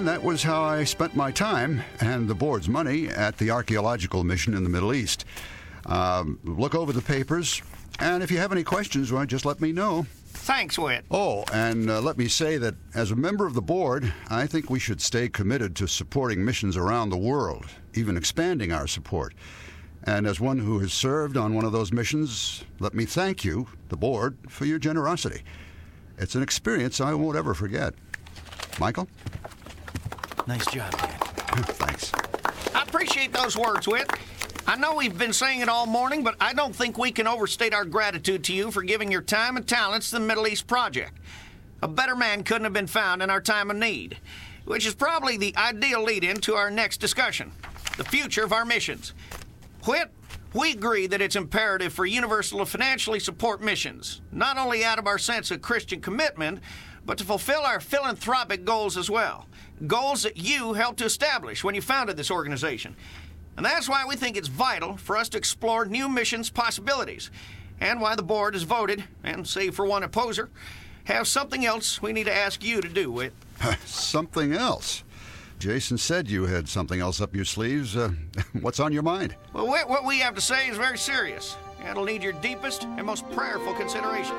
And that was how I spent my time and the board's money at the archaeological mission in the Middle East. Look over the papers, and if you have any questions, well, just let me know. Thanks, Whit. Oh, and let me say that as a member of the board, I think we should stay committed to supporting missions around the world, even expanding our support. And as one who has served on one of those missions, let me thank you, the board, for your generosity. It's an experience I won't ever forget. Michael? Nice job, Dad. Thanks. I appreciate those words, Whit. I know we've been saying it all morning, but I don't think we can overstate our gratitude to you for giving your time and talents to the Middle East Project. A better man couldn't have been found in our time of need, which is probably the ideal lead-in to our next discussion, the future of our missions. Whit, we agree that it's imperative for Universal to financially support missions, not only out of our sense of Christian commitment, but to fulfill our philanthropic goals as well, goals that you helped to establish when you founded this organization. And that's why we think it's vital for us to explore new missions possibilities, and why the board has voted, and save for one opposer, have something else we need to ask you to do, Whit. Something else? Jason said you had something else up your sleeves. What's on your mind? Well, Whit, what we have to say is very serious. It'll need your deepest and most prayerful consideration.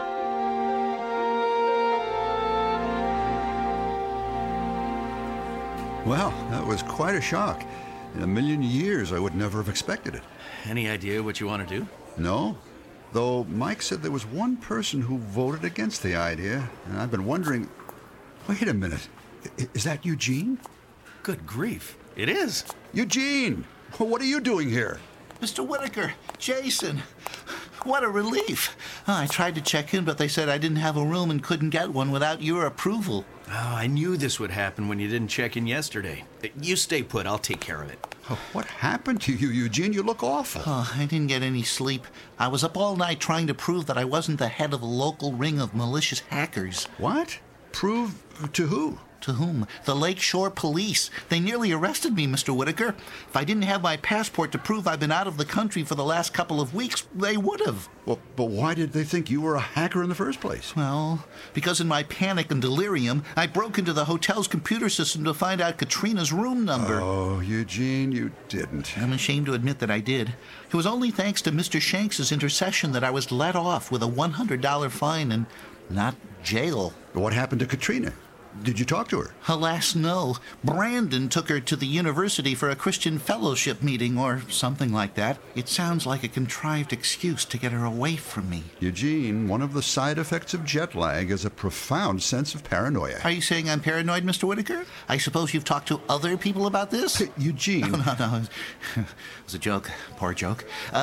Well, that was quite a shock. In a million years, I would never have expected it. Any idea what you want to do? No, though Mike said there was one person who voted against the idea, and I've been wondering... Wait a minute. Is that Eugene? Good grief. It is. Eugene! What are you doing here? Mr. Whitaker, Jason, what a relief. I tried to check in, but they said I didn't have a room and couldn't get one without your approval. Oh, I knew this would happen when you didn't check in yesterday. You stay put. I'll take care of it. Oh, what happened to you, Eugene? You look awful. Oh, I didn't get any sleep. I was up all night trying to prove that I wasn't the head of a local ring of malicious hackers. What? Prove to who? To whom? The Lakeshore Police. They nearly arrested me, Mr. Whitaker. If I didn't have my passport to prove I've been out of the country for the last couple of weeks, they would have. Well, but why did they think you were a hacker in the first place? Well, because in my panic and delirium, I broke into the hotel's computer system to find out Katrina's room number. Oh, Eugene, you didn't. I'm ashamed to admit that I did. It was only thanks to Mr. Shanks' intercession that I was let off with a $100 fine and not jail. What happened to Katrina? Did you talk to her? Alas, no. Brandon took her to the university for a Christian fellowship meeting or something like that. It sounds like a contrived excuse to get her away from me. Eugene, one of the side effects of jet lag is a profound sense of paranoia. Are you saying I'm paranoid, Mr. Whitaker? I suppose you've talked to other people about this? Eugene. No. It was a joke. Poor joke.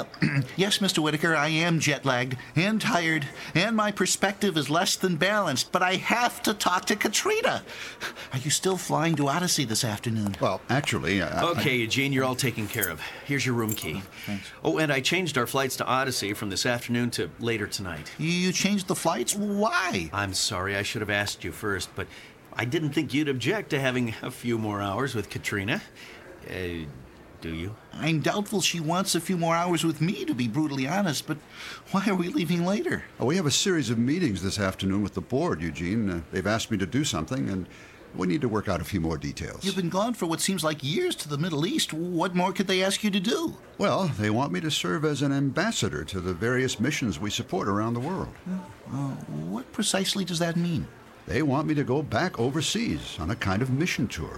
Yes, Mr. Whitaker, I am jet-lagged and tired, and my perspective is less than balanced, but I have to talk to Katrina. Are you still flying to Odyssey this afternoon? Well, actually... Okay, Eugene, you're all taken care of. Here's your room key. Thanks. Oh, and I changed our flights to Odyssey from this afternoon to later tonight. You changed the flights? Why? I'm sorry, I should have asked you first, but I didn't think you'd object to having a few more hours with Katrina. Do you? I'm doubtful she wants a few more hours with me, to be brutally honest, but why are we leaving later? We have a series of meetings this afternoon with the board, Eugene. They've asked me to do something, and we need to work out a few more details. You've been gone for what seems like years to the Middle East. What more could they ask you to do? Well, they want me to serve as an ambassador to the various missions we support around the world. What precisely does that mean? They want me to go back overseas on a kind of mission tour.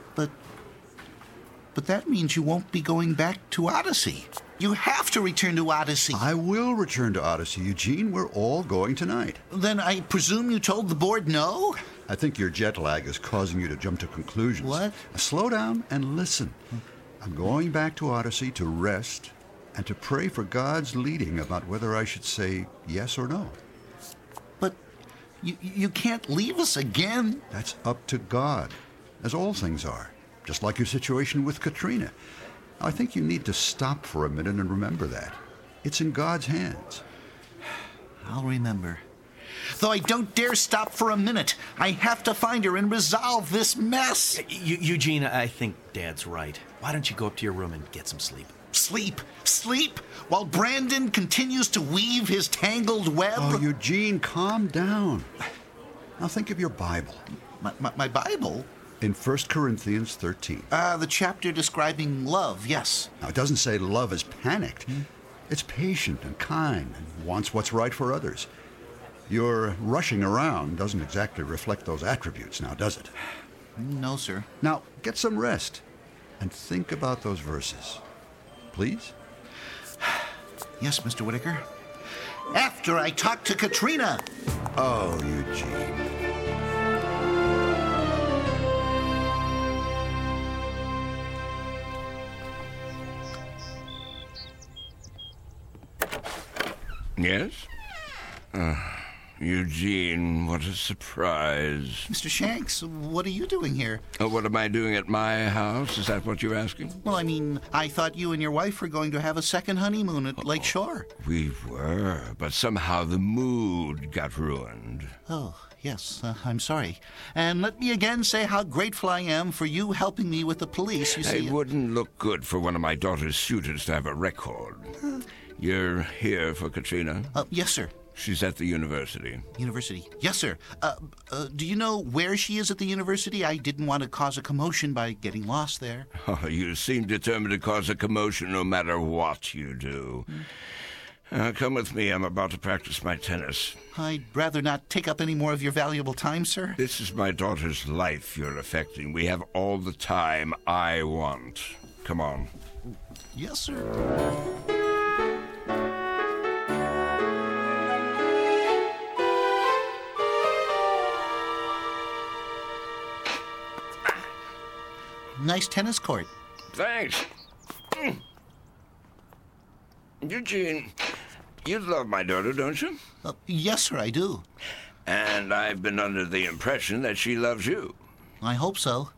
But that means you won't be going back to Odyssey. You have to return to Odyssey. I will return to Odyssey, Eugene. We're all going tonight. Then I presume you told the board no? I think your jet lag is causing you to jump to conclusions. What? Slow down and listen. I'm going back to Odyssey to rest and to pray for God's leading about whether I should say yes or no. But you can't leave us again. That's up to God, as all things are. Just like your situation with Katrina. I think you need to stop for a minute and remember that. It's in God's hands. I'll remember. Though I don't dare stop for a minute. I have to find her and resolve this mess. Eugene, I think Dad's right. Why don't you go up to your room and get some sleep? Sleep? While Brandon continues to weave his tangled web? Oh, Eugene, calm down. Now think of your Bible. My Bible? In 1 Corinthians 13. The chapter describing love, yes. Now, it doesn't say love is panicked. It's patient and kind and wants what's right for others. Your rushing around doesn't exactly reflect those attributes now, does it? No, sir. Now, get some rest and think about those verses. Please? Yes, Mr. Whitaker. After I talk to Katrina. Oh, Eugene. Yes? Eugene, what a surprise. Mr. Shanks, what are you doing here? What am I doing at my house? Is that what you're asking? Well, I mean, I thought you and your wife were going to have a second honeymoon at Lake Shore. We were, but somehow the mood got ruined. Oh, yes, I'm sorry. And let me again say how grateful I am for you helping me with the police. You see, It wouldn't look good for one of my daughter's suitors to have a record. You're here for Katrina? Yes, sir. She's at the university. University. Yes, sir. Do you know where she is at the university? I didn't want to cause a commotion by getting lost there. Oh, you seem determined to cause a commotion no matter what you do. Come with me. I'm about to practice my tennis. I'd rather not take up any more of your valuable time, sir. This is my daughter's life you're affecting. We have all the time I want. Come on. Yes, sir. Nice tennis court. Thanks. Eugene, you love my daughter, don't you? Yes, sir, I do. And I've been under the impression that she loves you. I hope so.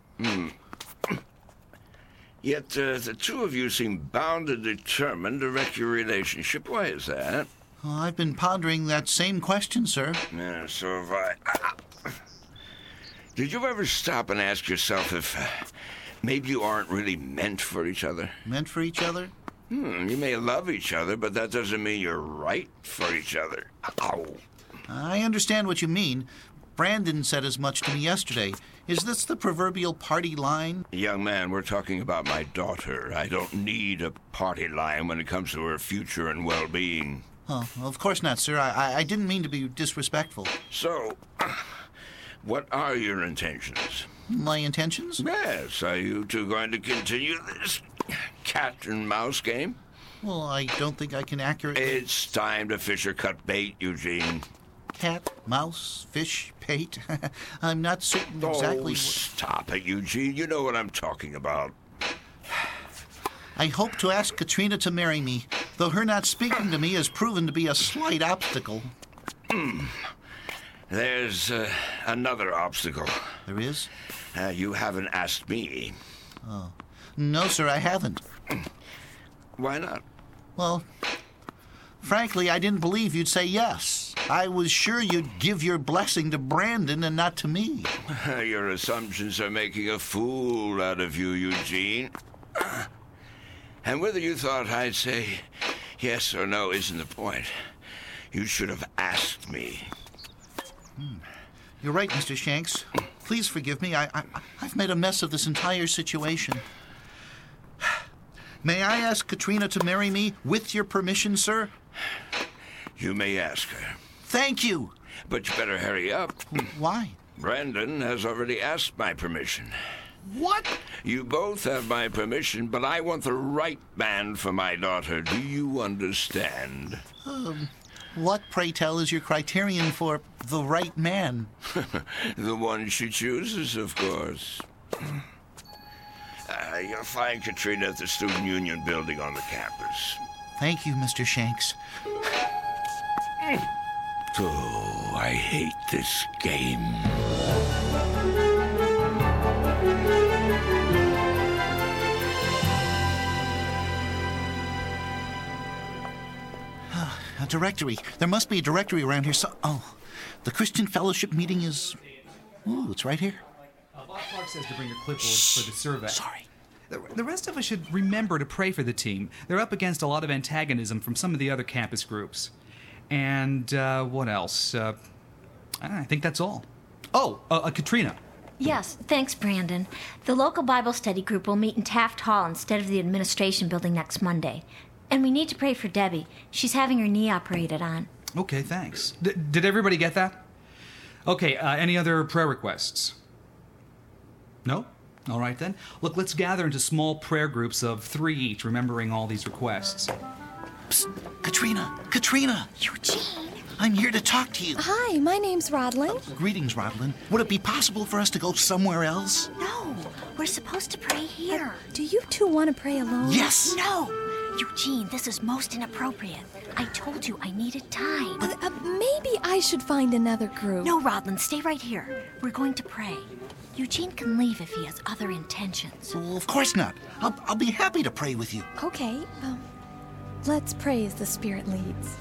Yet the two of you seem bound and determined to wreck your relationship. Why is that? I've been pondering that same question, sir. Yeah, so have I. Did you ever stop and ask yourself if maybe you aren't really meant for each other? Meant for each other? You may love each other, but that doesn't mean you're right for each other. Ow. I understand what you mean. Brandon said as much to me yesterday. Is this the proverbial party line? Young man, we're talking about my daughter. I don't need a party line when it comes to her future and well-being. Oh, of course not, sir. I didn't mean to be disrespectful. So, what are your intentions? My intentions? Yes, are you two going to continue this cat and mouse game? Well, I don't think I can accurately... It's time to fish or cut bait, Eugene. Cat, mouse, fish, bait. I'm not certain exactly... Oh, stop it, Eugene. You know what I'm talking about. I hope to ask Katrina to marry me, though her not speaking to me has proven to be a slight obstacle. There's another obstacle. There is? You haven't asked me. Oh. No, sir, I haven't. Why not? Well, frankly, I didn't believe you'd say yes. I was sure you'd give your blessing to Brandon and not to me. Your assumptions are making a fool out of you, Eugene. And whether you thought I'd say yes or no isn't the point. You should have asked me. You're right, Mr. Shanks. Please forgive me. I've made a mess of this entire situation. May I ask Katrina to marry me with your permission, sir? You may ask her. Thank you. But you better hurry up. Why? Brandon has already asked my permission. What? You both have my permission, but I want the right man for my daughter. Do you understand? What, pray tell, is your criterion for the right man? The one she chooses, of course. You'll find Katrina at the Student Union building on the campus. Thank you, Mr. Shanks. Oh, I hate this game. A directory. There must be a directory around here. Oh, the Christian Fellowship meeting is... Oh, it's right here. Bob Clark says to bring your clipboards for the survey. Sorry. The rest of us should remember to pray for the team. They're up against a lot of antagonism from some of the other campus groups. And, what else? I think that's all. Oh, Katrina. Yes, thanks, Brandon. The local Bible study group will meet in Taft Hall instead of the administration building next Monday. And we need to pray for Debbie. She's having her knee operated on. Okay, thanks. Did everybody get that? Okay, any other prayer requests? No? All right, then. Look, let's gather into small prayer groups of 3 each, remembering all these requests. Psst, Katrina! Eugene! I'm here to talk to you. Hi, my name's Rodlin. Greetings, Rodlin. Would it be possible for us to go somewhere else? No, we're supposed to pray here. Do you two want to pray alone? Yes! No! Eugene, this is most inappropriate. I told you I needed time. Maybe I should find another group. No, Rodlin, stay right here. We're going to pray. Eugene can leave if he has other intentions. Well, of course not. I'll be happy to pray with you. Okay, let's pray as the Spirit leads.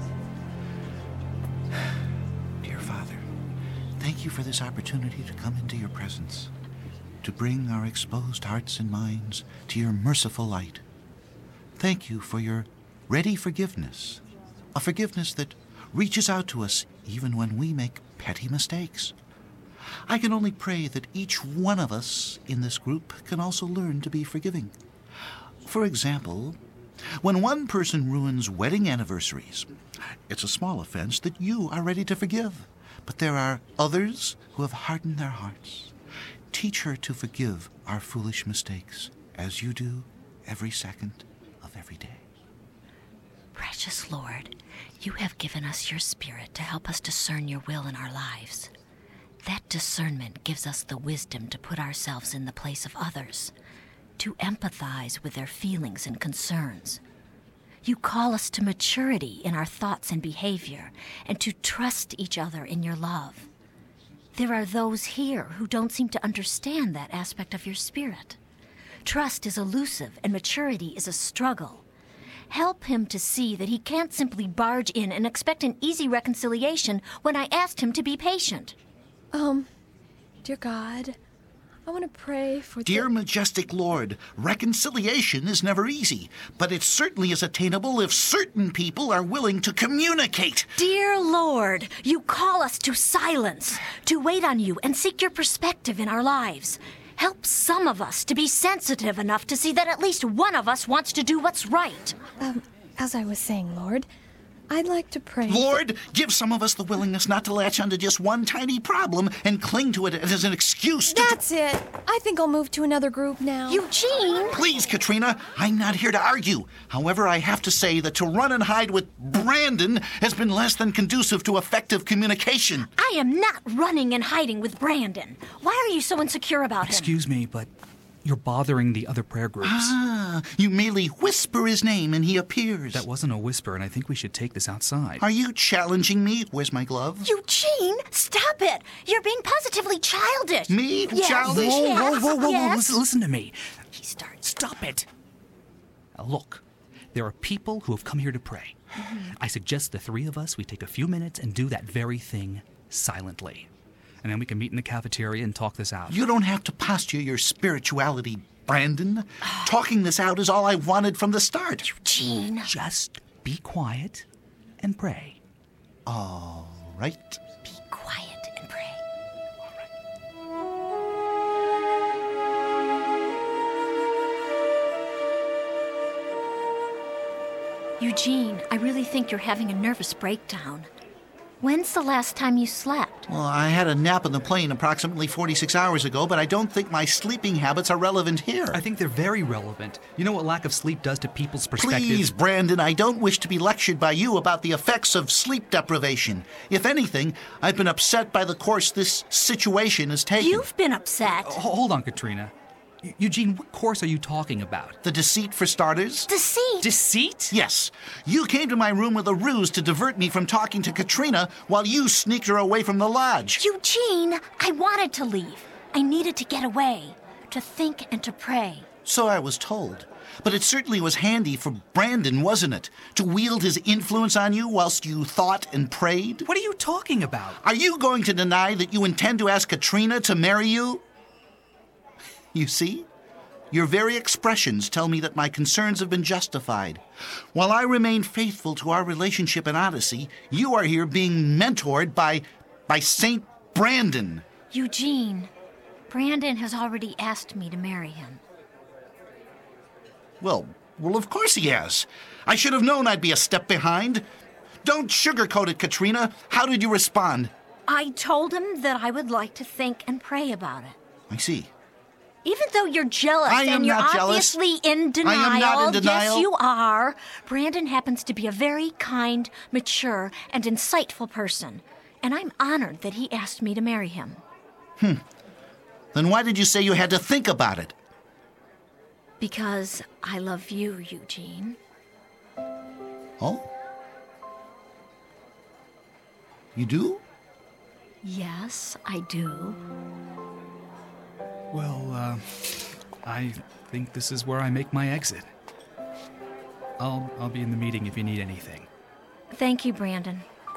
Dear Father, thank you for this opportunity to come into your presence, to bring our exposed hearts and minds to your merciful light. Thank you for your ready forgiveness, a forgiveness that reaches out to us even when we make petty mistakes. I can only pray that each one of us in this group can also learn to be forgiving. For example, when one person ruins wedding anniversaries, it's a small offense that you are ready to forgive. But there are others who have hardened their hearts. Teach her to forgive our foolish mistakes, as you do every second of every day. Precious Lord, you have given us your Spirit to help us discern your will in our lives. That discernment gives us the wisdom to put ourselves in the place of others, to empathize with their feelings and concerns. You call us to maturity in our thoughts and behavior, and to trust each other in your love. There are those here who don't seem to understand that aspect of your Spirit. Trust is elusive, and maturity is a struggle. Help him to see that he can't simply barge in and expect an easy reconciliation when I asked him to be patient. Dear God, I want to pray for Dear majestic Lord, reconciliation is never easy, but it certainly is attainable if certain people are willing to communicate. Dear Lord, you call us to silence, to wait on you and seek your perspective in our lives. Help some of us to be sensitive enough to see that at least one of us wants to do what's right. As I was saying, Lord, I'd like to pray. Lord, give some of us the willingness not to latch onto just one tiny problem and cling to it as an excuse to... That's it. I think I'll move to another group now. Eugene! Please, Katrina, I'm not here to argue. However, I have to say that to run and hide with Brandon has been less than conducive to effective communication. I am not running and hiding with Brandon. Why are you so insecure about him? Excuse me, but you're bothering the other prayer groups. You merely whisper his name and he appears. That wasn't a whisper, and I think we should take this outside. Are you challenging me? Where's my glove? Eugene, stop it! You're being positively childish. Me? Yes. Childish? Whoa. Yes. Listen to me. He starts. Stop it. Now look, there are people who have come here to pray. I suggest the 3 of us, we take a few minutes and do that very thing silently. And then we can meet in the cafeteria and talk this out. You don't have to posture your spirituality, Brandon. Talking this out is all I wanted from the start. Eugene. Just be quiet and pray. All right. Be quiet and pray. Eugene, I really think you're having a nervous breakdown. When's the last time you slept? Well, I had a nap on the plane approximately 46 hours ago, but I don't think my sleeping habits are relevant here. I think they're very relevant. You know what lack of sleep does to people's perspective? Please, Brandon, I don't wish to be lectured by you about the effects of sleep deprivation. If anything, I've been upset by the course this situation has taken. You've been upset. Hold on, Katrina. Eugene, what course are you talking about? The deceit, for starters. Deceit? Deceit? Yes. You came to my room with a ruse to divert me from talking to Katrina while you sneaked her away from the lodge. Eugene, I wanted to leave. I needed to get away, to think and to pray. So I was told. But it certainly was handy for Brandon, wasn't it? To wield his influence on you whilst you thought and prayed? What are you talking about? Are you going to deny that you intend to ask Katrina to marry you? You see? Your very expressions tell me that my concerns have been justified. While I remain faithful to our relationship in Odyssey, you are here being mentored by Saint Brandon. Eugene, Brandon has already asked me to marry him. Well, of course he has. I should have known I'd be a step behind. Don't sugarcoat it, Katrina. How did you respond? I told him that I would like to think and pray about it. I see. Even though you're jealous I am and you're not jealous. obviously in denial. I am not in denial. Yes, you are. Brandon happens to be a very kind, mature, and insightful person. And I'm honored that he asked me to marry him. Then why did you say you had to think about it? Because I love you, Eugene. Oh? You do? Yes, I do. Well, I think this is where I make my exit. I'll be in the meeting if you need anything. Thank you, Brandon.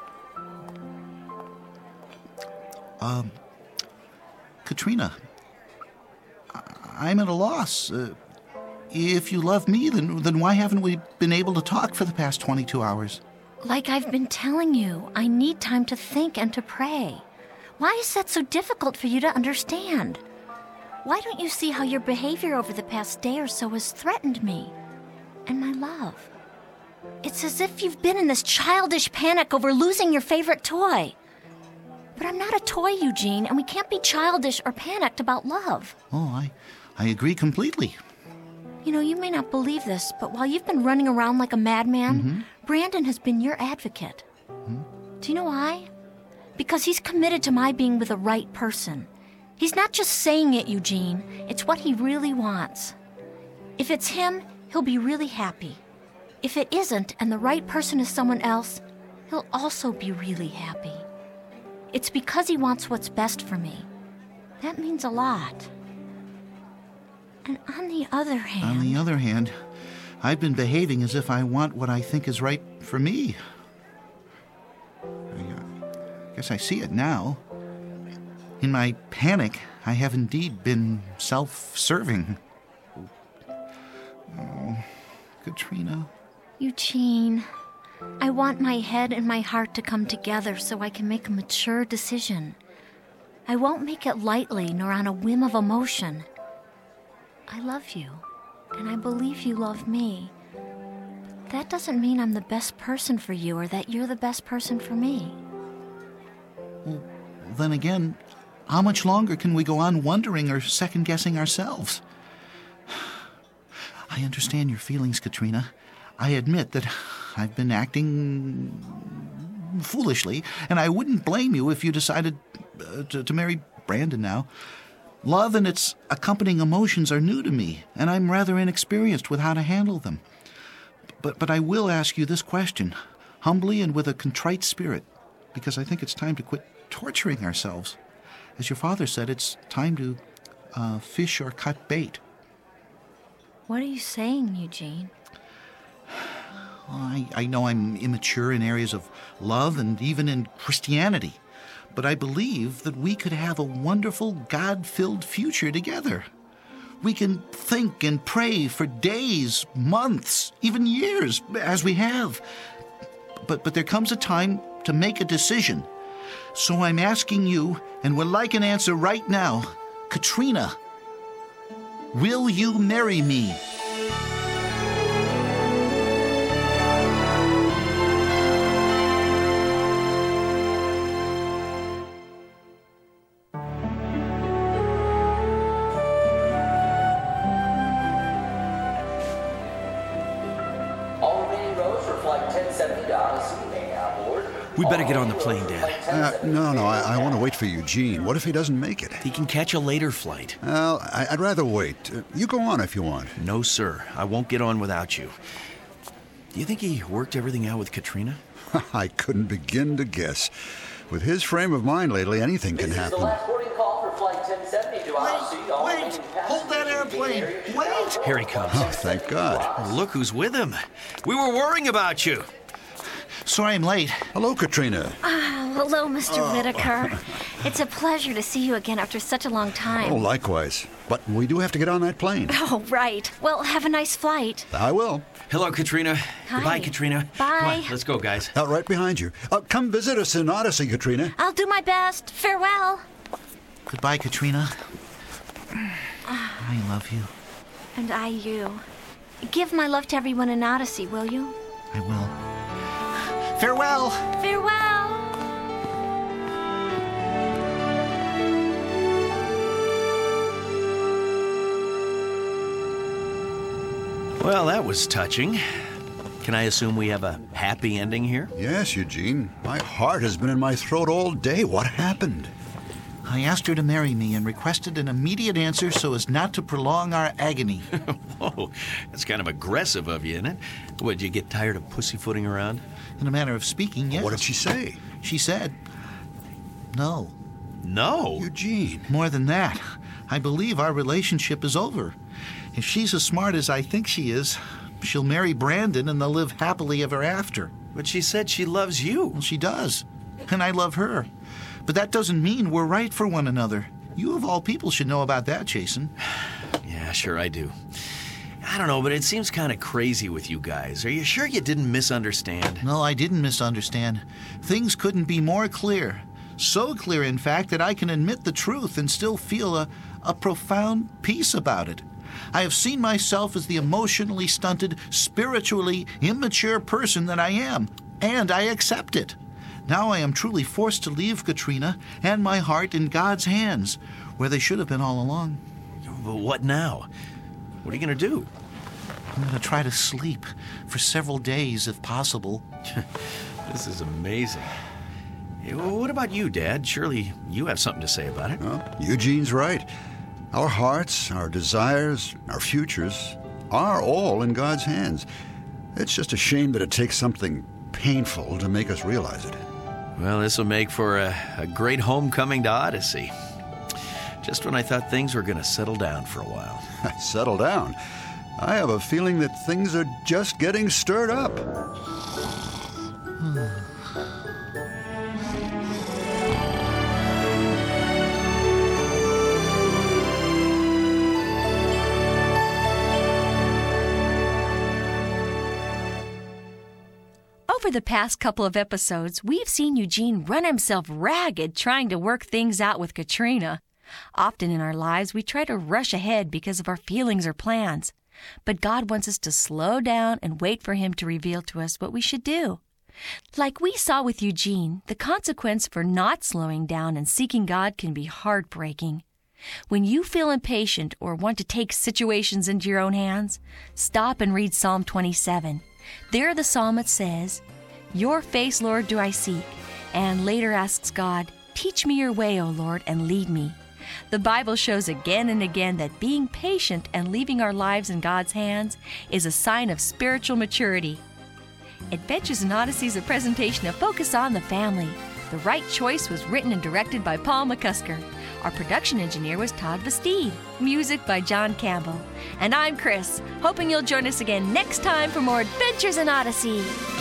Katrina, I'm at a loss. If you love me, then why haven't we been able to talk for the past 22 hours? Like I've been telling you, I need time to think and to pray. Why is that so difficult for you to understand? Why don't you see how your behavior over the past day or so has threatened me and my love? It's as if you've been in this childish panic over losing your favorite toy. But I'm not a toy, Eugene, and we can't be childish or panicked about love. Oh, I agree completely. You know, you may not believe this, but while you've been running around like a madman, Brandon has been your advocate. Do you know why? Because he's committed to my being with the right person. He's not just saying it, Eugene. It's what he really wants. If it's him, he'll be really happy. If it isn't, and the right person is someone else, he'll also be really happy. It's because he wants what's best for me. That means a lot. And on the other hand... I've been behaving as if I want what I think is right for me. I guess I see it now. In my panic, I have indeed been self-serving. Oh, Katrina. Eugene, I want my head and my heart to come together so I can make a mature decision. I won't make it lightly nor on a whim of emotion. I love you, and I believe you love me. That doesn't mean I'm the best person for you or that you're the best person for me. Well, then again, how much longer can we go on wondering or second-guessing ourselves? I understand your feelings, Katrina. I admit that I've been acting foolishly, and I wouldn't blame you if you decided to marry Brandon now. Love and its accompanying emotions are new to me, and I'm rather inexperienced with how to handle them. But I will ask you this question, humbly and with a contrite spirit, because I think it's time to quit torturing ourselves. As your father said, it's time to fish or cut bait. What are you saying, Eugene? I know I'm immature in areas of love and even in Christianity, but I believe that we could have a wonderful, God-filled future together. We can think and pray for days, months, even years, as we have. But there comes a time to make a decision. So I'm asking you, and would like an answer right now, Katrina, will you marry me? We better get on the plane, Dad. No, I want to wait for Eugene. What if he doesn't make it? He can catch a later flight. Well, I'd rather wait. You go on if you want. No, sir. I won't get on without you. Do you think he worked everything out with Katrina? I couldn't begin to guess. With his frame of mind lately, anything can happen. Wait! Hold that airplane! Wait! Here he comes. Oh, thank God. Oh, look who's with him. We were worrying about you. Sorry I'm late. Hello, Katrina. Hello, Mr. Whitaker. It's a pleasure to see you again after such a long time. Oh, likewise. But we do have to get on that plane. Oh, right. Well, have a nice flight. I will. Hello, Katrina. Hi. Goodbye, Katrina. Bye. Come on, let's go, guys. Out right behind you. Come visit us in Odyssey, Katrina. I'll do my best. Farewell. Goodbye, Katrina. I love you. And I you. Give my love to everyone in Odyssey, will you? I will. Farewell! Farewell! Well, that was touching. Can I assume we have a happy ending here? Yes, Eugene. My heart has been in my throat all day. What happened? I asked her to marry me and requested an immediate answer so as not to prolong our agony. Whoa, that's kind of aggressive of you, isn't it? Would you get tired of pussyfooting around? In a manner of speaking, yes. What did she say? She said, no. No? Eugene. More than that, I believe our relationship is over. If she's as smart as I think she is, she'll marry Brandon and they'll live happily ever after. But she said she loves you. Well, she does. And I love her. But that doesn't mean we're right for one another. You of all people should know about that, Jason. Yeah, sure I do. I don't know, but it seems kind of crazy with you guys. Are you sure you didn't misunderstand? No, I didn't misunderstand. Things couldn't be more clear. So clear, in fact, that I can admit the truth and still feel a profound peace about it. I have seen myself as the emotionally stunted, spiritually immature person that I am, and I accept it. Now I am truly forced to leave Katrina and my heart in God's hands, where they should have been all along. But what now? What are you going to do? I'm going to try to sleep for several days, if possible. This is amazing. Hey, well, what about you, Dad? Surely you have something to say about it. Well, Eugene's right. Our hearts, our desires, our futures are all in God's hands. It's just a shame that it takes something painful to make us realize it. Well, this will make for a great homecoming to Odyssey. Just when I thought things were going to settle down for a while. Settle down. I have a feeling that things are just getting stirred up. Over the past couple of episodes, we've seen Eugene run himself ragged trying to work things out with Katrina. Often in our lives, we try to rush ahead because of our feelings or plans. But God wants us to slow down and wait for Him to reveal to us what we should do. Like we saw with Eugene, the consequence for not slowing down and seeking God can be heartbreaking. When you feel impatient or want to take situations into your own hands, stop and read Psalm 27. There the psalmist says, "Your face, Lord, do I seek," and later asks God, "Teach me your way, O Lord, and lead me." The Bible shows again and again that being patient and leaving our lives in God's hands is a sign of spiritual maturity. Adventures in Odyssey is a presentation of Focus on the Family. The Right Choice was written and directed by Paul McCusker. Our production engineer was Todd Bastide. Music by John Campbell. And I'm Chris, hoping you'll join us again next time for more Adventures in Odyssey.